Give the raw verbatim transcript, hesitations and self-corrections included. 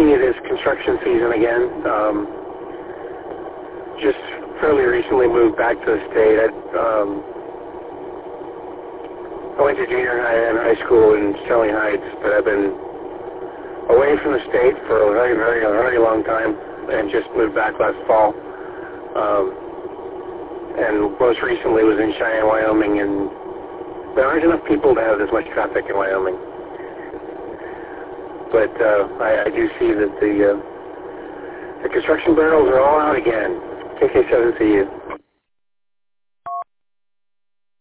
looking at this construction season again. Um, just fairly recently moved back to the state. I, um, I went to junior high and high school in Sterling Heights, but I've been away from the state for a very, very, very long time, and just moved back last fall. Um, and most recently was in Cheyenne, Wyoming, and there aren't enough people to have this much traffic in Wyoming. But uh, I, I do see that the uh, the construction barrels are all out again. K K seven C U.